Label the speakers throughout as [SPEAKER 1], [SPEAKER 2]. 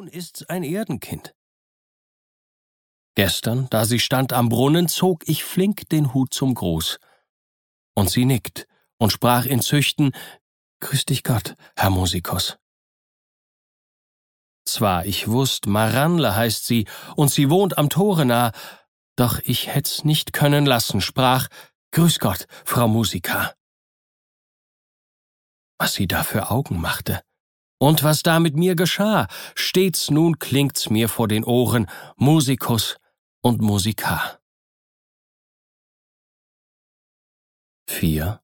[SPEAKER 1] nun ist's ein Erdenkind. Gestern, da sie stand am Brunnen, zog ich flink den Hut zum Gruß. Und sie nickt und sprach in Züchten: »Grüß dich Gott, Herr Musikus.« Zwar ich wusst, Maranle heißt sie, und sie wohnt am Tore nah, doch ich hätt's nicht können lassen, sprach: »Grüß Gott, Frau Musika.« Was sie da für Augen machte und was da mit mir geschah, stets nun klingt's mir vor den Ohren: Musikus und Musika. 4.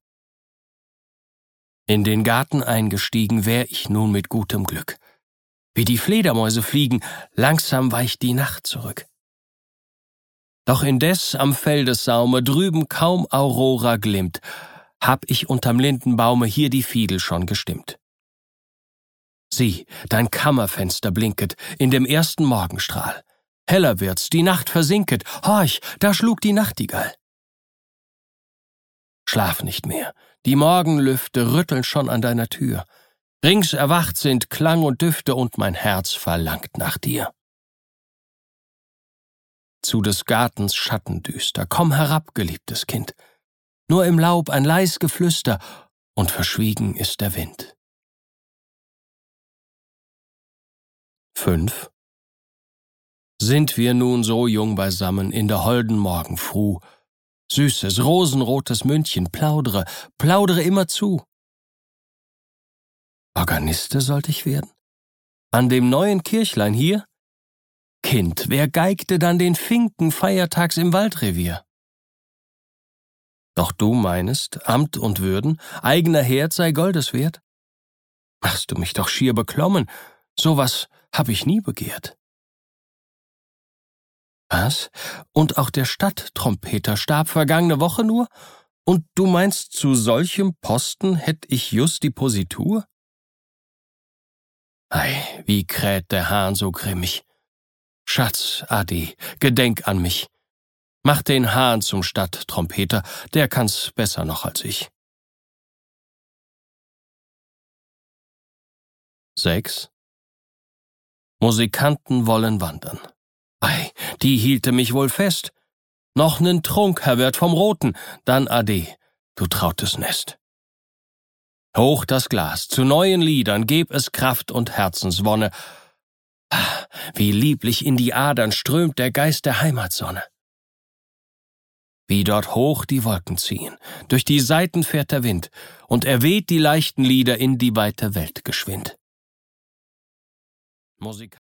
[SPEAKER 1] In den Garten eingestiegen wär ich nun mit gutem Glück. Wie die Fledermäuse fliegen, langsam weicht die Nacht zurück. Doch indes am Feldessaume drüben kaum Aurora glimmt, hab ich unterm Lindenbaume hier die Fiedel schon gestimmt. Sieh, dein Kammerfenster blinket in dem ersten Morgenstrahl. Heller wird's, die Nacht versinket, horch, da schlug die Nachtigall. Schlaf nicht mehr, die Morgenlüfte rütteln schon an deiner Tür. Rings erwacht sind Klang und Düfte und mein Herz verlangt nach dir. Zu des Gartens Schattendüster, komm herab, geliebtes Kind. Nur im Laub ein leis Geflüster und verschwiegen ist der Wind. 5. Sind wir nun so jung beisammen in der holden Morgenfruh, süßes, rosenrotes Mündchen, plaudere immerzu. Organiste sollt ich werden? An dem neuen Kirchlein hier? Kind, wer geigte dann den Finken feiertags im Waldrevier? Doch du meinest, Amt und Würden, eigener Herd sei Goldes wert? Machst du mich doch schier beklommen, sowas hab ich nie begehrt. Was? Und auch der Stadttrompeter starb vergangene Woche nur? Und du meinst, zu solchem Posten hätt ich just die Positur? Ei, wie kräht der Hahn so grimmig. Schatz, Ade, gedenk an mich. Mach den Hahn zum Stadttrompeter, der kann's besser noch als ich. 6. Musikanten wollen wandern. Ei, die hielte mich wohl fest. Noch nen Trunk, Herr Wirt vom Roten, dann Ade, du trautes Nest. Hoch das Glas, zu neuen Liedern, geb es Kraft und Herzenswonne. Wie lieblich in die Adern strömt der Geist der Heimatsonne. Wie dort hoch die Wolken ziehen, durch die Saiten fährt der Wind, und er weht die leichten Lieder in die weite Welt geschwind. Musik